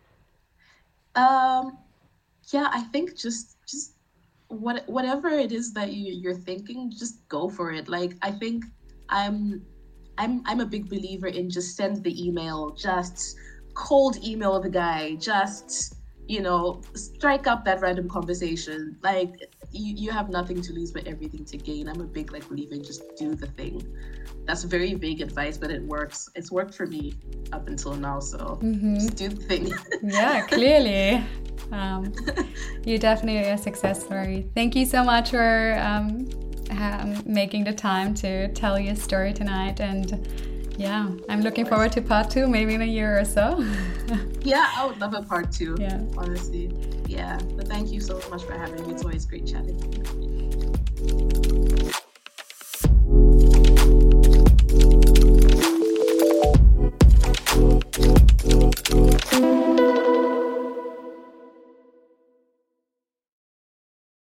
S3: Um yeah, I think just just what whatever it is that you you're thinking, just go for it. Like I think I'm I'm I'm a big believer in just send the email, just cold email the guy, just you know strike up that random conversation. Like you, you have nothing to lose but everything to gain. I'm a big like believer in just do the thing. That's very vague advice, but it works. It's worked for me up until now, so mm-hmm. just do the thing.
S2: Yeah, clearly. Um, you're definitely a success story. Thank you so much for um, ha- making the time to tell your story tonight. And yeah, I'm looking forward to part two, maybe in a year or so.
S3: Yeah, I would love a part two.
S2: Yeah,
S3: honestly. Yeah, but thank you so much for having me. It's always great chatting.